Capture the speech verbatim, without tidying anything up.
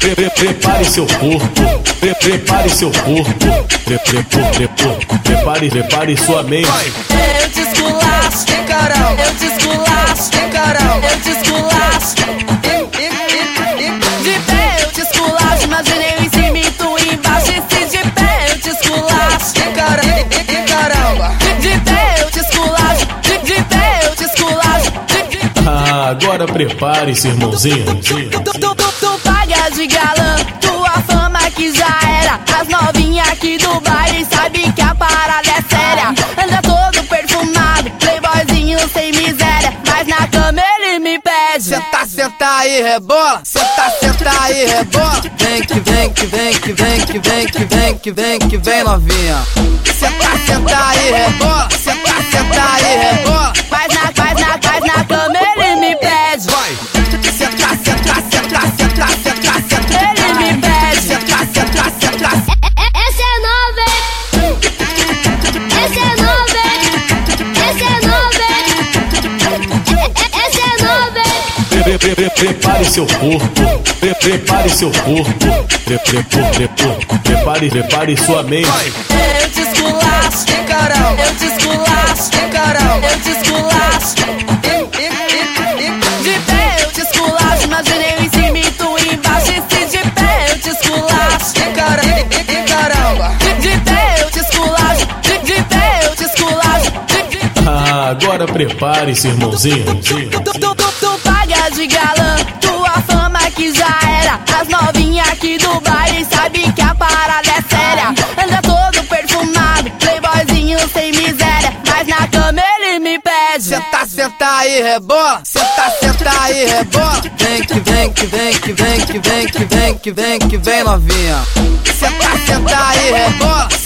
pre, pre, prepare seu corpo, pre, prepare seu corpo, pre, pre, pre, pre, prepare, prepare sua mente. Eu te esculacho, tem carão. Eu te esculacho, tem carão. Eu te esculacho. De pé eu te esculacho, imaginei em cima e tu embaixo. E se de pé eu te esculacho, tem carão, tem caramba. De, de pé eu te esculacho, de, de pé eu te esculacho. De, de... Ah, agora prepare-se, irmãozinho. Tu, tu, tu, tu paga de galã, tua fama que já era. As novinhas aqui do baile sabe que a parada é séria. Anda todo perfumado, playboyzinho sem miséria, mas na cama ele me pede. Senta, senta aí, rebola. Senta, senta aí, rebola. Vem que vem, que vem, que vem, que vem, que vem, que vem, que vem, novinha. Senta, senta aí, rebola. Senta, senta aí, rebola. Mas na, mas na, mas na cama ele me pede. Vai. Senta, senta, senta, senta, senta, senta. Ele me pede. Senta, senta, senta. Essa é nova, hein? Essa é nova, hein? Essa é nova, hein? Essa é nova, hein? Pre, pre, pre, prepare seu corpo, pre, prepare seu corpo, pre, pre, pre, pre, prepare, prepare sua mente. Eu te esculacho, tem carão. Eu te esculacho, tem carão. Eu te esculacho. De pé eu te esculacho, imaginei em cima e tu embaixo. E se de pé eu te esculacho, tem carão, tem caramba. De, de pé eu te esculacho, de, de pé eu te esculacho. De, de... Ah, agora prepare-se, irmãozinho. Tu, tu, tu, tu paga de galã, tua fama que já era. As novinhas aqui do baile sabe que a parada é séria. Anda todo perfumado, playboyzinho sem miséria, mas na cama ele me pede. Senta, senta aí, rebola. Senta, senta aí, rebola. Vem que vem, que vem, que vem, que vem, que vem, que vem, que vem, novinha. Senta, senta aí, rebola.